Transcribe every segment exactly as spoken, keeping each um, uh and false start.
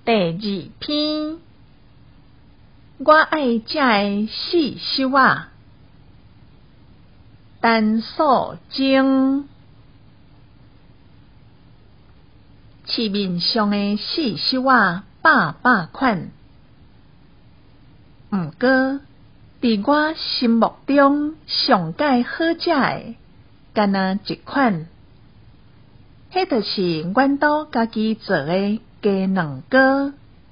第二篇，我爱食的四首仔，陈素贞。市面上的四首仔百百款，毋过伫我心目中上介好食的，干那一款，迄就是阮兜家己做的鸡卵糕。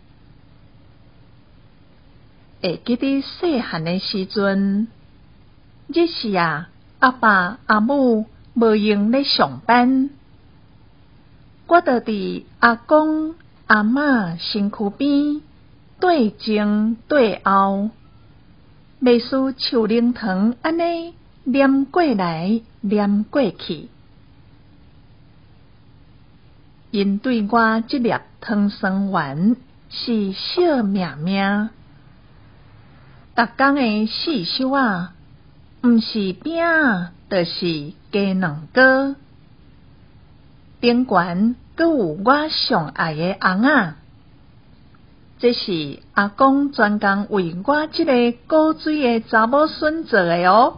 会记得细汉的时阵，日时啊，阿爸阿母无用咧上班，我就伫阿公阿嬷身躯边对前对后，袂输树奶糖安尼念过来念过去。因对我这粒糖霜丸是小命命，逐工的四首仔，毋是饼仔，就是鸡卵糕。顶悬阁有我上爱的红仔，这是阿公专工为我这个古锥的查某孙做的哦。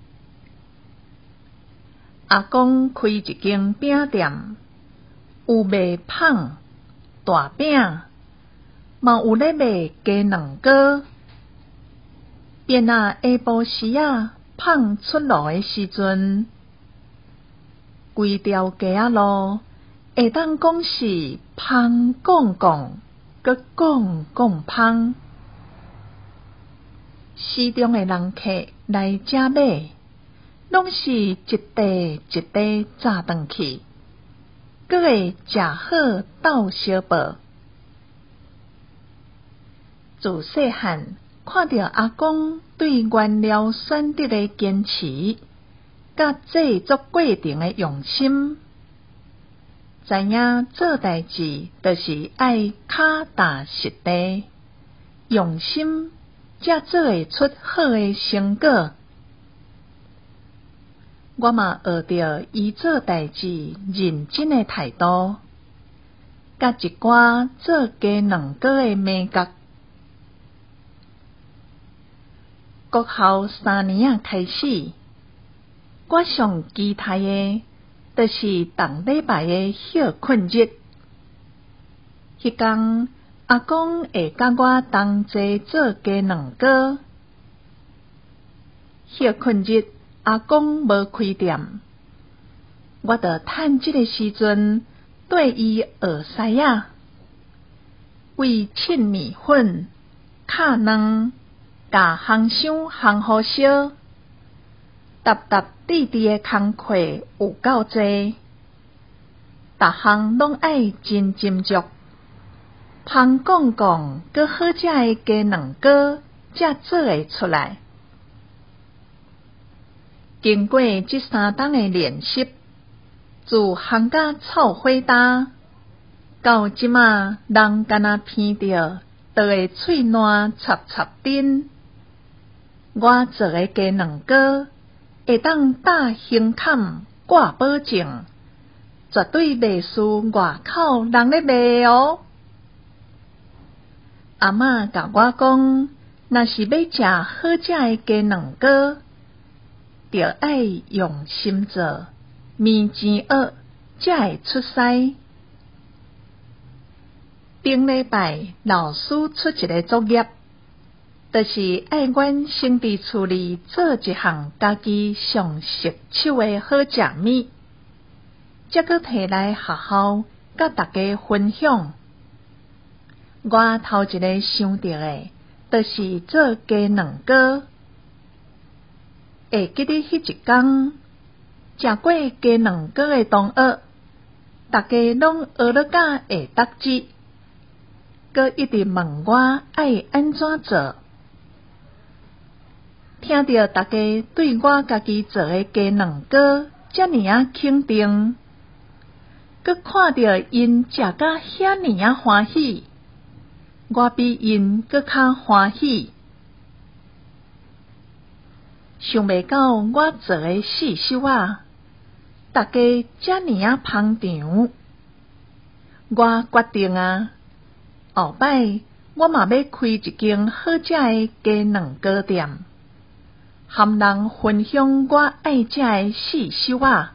阿公开一间饼店，有卖芳、大饼，嘛有咧卖鸡卵糕。便啊下晡时啊，芳出炉的时阵，规条街仔路会当讲是芳讲讲，阁讲讲芳。市中的人客来遮买，拢是一袋一袋炸转去，阁会食好斗相报。自细汉看到阿公对原料选择的坚持，甲制作过程的用心，知影做代志就是爱脚踏实地，用心才做会出好的成果。我嘛学着伊做代志认真的态度，甲一寡做鸡卵糕的秘诀。国校三年啊开始，我上期待的，就是当礼拜的休困日。迄天阿公会甲我同齐做鸡卵糕。休困日阿公无开店，我着趁这个时阵缀伊学师仔，为凊面粉、敲卵，甲烘箱烘好烧，沓沓滴滴的工课有够济，逐项拢爱真斟酌。芳讲讲阁好食的鸡卵糕才做会出来。经过这三冬的练习，自烘甲臭火焦，到即马人敢若闻着，就会喙烂插插丁。我做的鸡卵糕会当打胸坎挂保证，绝对袂输外口人咧卖哦。阿嬷甲我讲，若是要食好食的鸡卵糕，着爱用心做，面前学才会出师。顶礼拜老师出一个作业，就是爱阮先伫厝里做一项家己上熟手的好食物，才阁摕来学校甲大家分享。我头一个想到的，就是做鸡卵糕。会记得迄一天，食过鸡卵糕的同学，大家拢学了甲会答记，阁一直问我爱安怎做。听到大家对我家己做的鸡卵糕遮尔啊肯定，阁看到因食甲遐尔啊欢喜，我比因阁较欢喜。想袂到我做的四首仔，大家遮尔啊捧场，我决定啊， 后摆我嘛要开一间好食的鸡卵糕店，含人分享我爱食的四手仔。